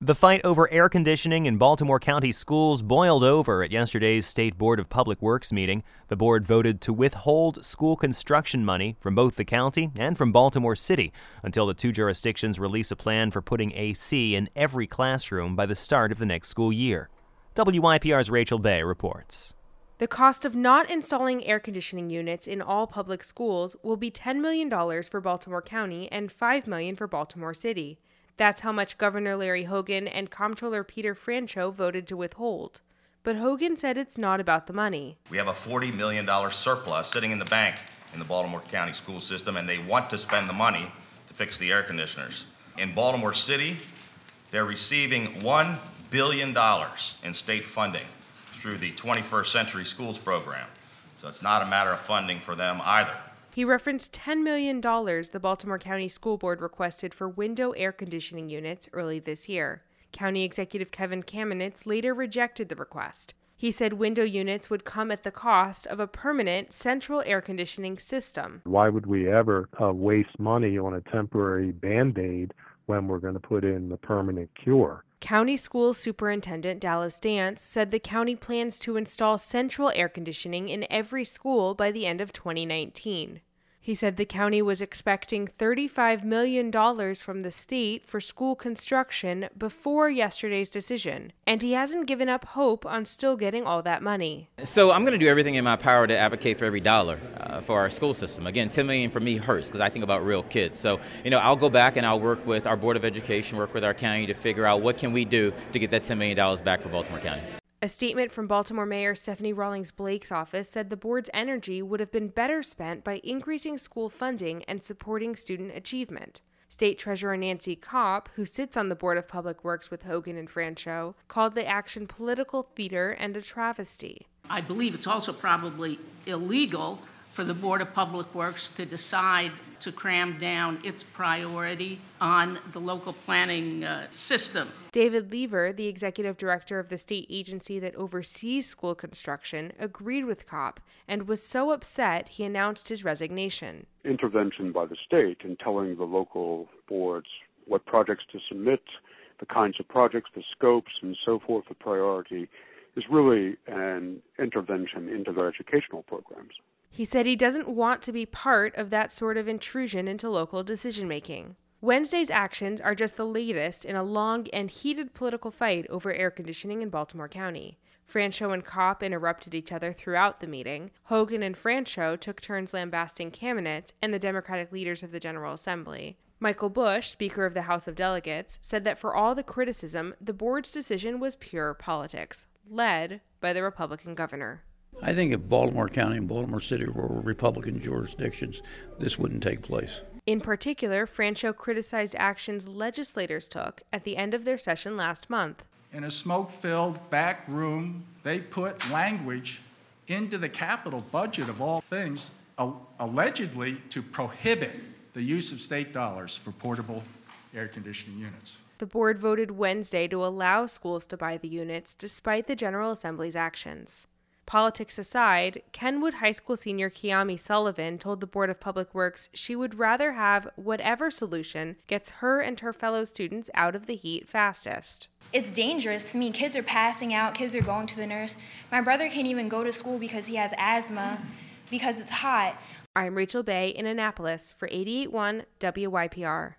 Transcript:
The fight over air conditioning in Baltimore County schools boiled over at yesterday's State Board of Public Works meeting. The board voted to withhold school construction money from both the county and from Baltimore City until the two jurisdictions release a plan for putting AC in every classroom by the start of the next school year. WYPR's Rachel Bay reports. The cost of not installing air conditioning units in all public schools will be $10 million for Baltimore County and $5 million for Baltimore City. That's how much Governor Larry Hogan and Comptroller Peter Franchot voted to withhold. But Hogan said it's not about the money. We have a $40 million surplus sitting in the bank in the Baltimore County school system, and they want to spend the money to fix the air conditioners. In Baltimore City, they're receiving $1 billion in state funding through the 21st Century Schools program. So it's not a matter of funding for them either. He referenced $10 million the Baltimore County School Board requested for window air conditioning units early this year. County Executive Kevin Kamenetz later rejected the request. He said window units would come at the cost of a permanent central air conditioning system. Why would we ever waste money on a temporary Band-Aid when we're going to put in the permanent cure? County School Superintendent Dallas Dance said the county plans to install central air conditioning in every school by the end of 2019. He said the county was expecting $35 million from the state for school construction before yesterday's decision, and he hasn't given up hope on still getting all that money. So I'm going to do everything in my power to advocate for every dollar for our school system. Again, $10 million for me hurts because I think about real kids. So, I'll go back and I'll work with our Board of Education, work with our county to figure out what can we do to get that $10 million back for Baltimore County. A statement from Baltimore Mayor Stephanie Rawlings Blake's office said the board's energy would have been better spent by increasing school funding and supporting student achievement. State Treasurer Nancy Kopp, who sits on the Board of Public Works with Hogan and Franchot, called the action political theater and a travesty. I believe it's also probably illegal for the Board of Public Works to decide to cram down its priority on the local planning system. David Lever, the executive director of the state agency that oversees school construction, agreed with Kopp and was so upset he announced his resignation. Intervention by the state in telling the local boards what projects to submit, the kinds of projects, the scopes, and so forth, the priority, is really an intervention into their educational programs. He said he doesn't want to be part of that sort of intrusion into local decision-making. Wednesday's actions are just the latest in a long and heated political fight over air conditioning in Baltimore County. Franchot and Kopp interrupted each other throughout the meeting. Hogan and Franchot took turns lambasting Kamenetz and the Democratic leaders of the General Assembly. Michael Bush, Speaker of the House of Delegates, said that for all the criticism, the board's decision was pure politics, led by the Republican governor. I think if Baltimore County and Baltimore City were Republican jurisdictions, this wouldn't take place. In particular, Franchot criticized actions legislators took at the end of their session last month. In a smoke-filled back room, they put language into the capital budget of all things, allegedly to prohibit the use of state dollars for portable air conditioning units. The board voted Wednesday to allow schools to buy the units despite the General Assembly's actions. Politics aside, Kenwood High School senior Kiami Sullivan told the Board of Public Works she would rather have whatever solution gets her and her fellow students out of the heat fastest. It's dangerous. Kids are passing out, kids are going to the nurse. My brother can't even go to school because he has asthma because it's hot. I'm Rachel Bay in Annapolis for 88.1 WYPR.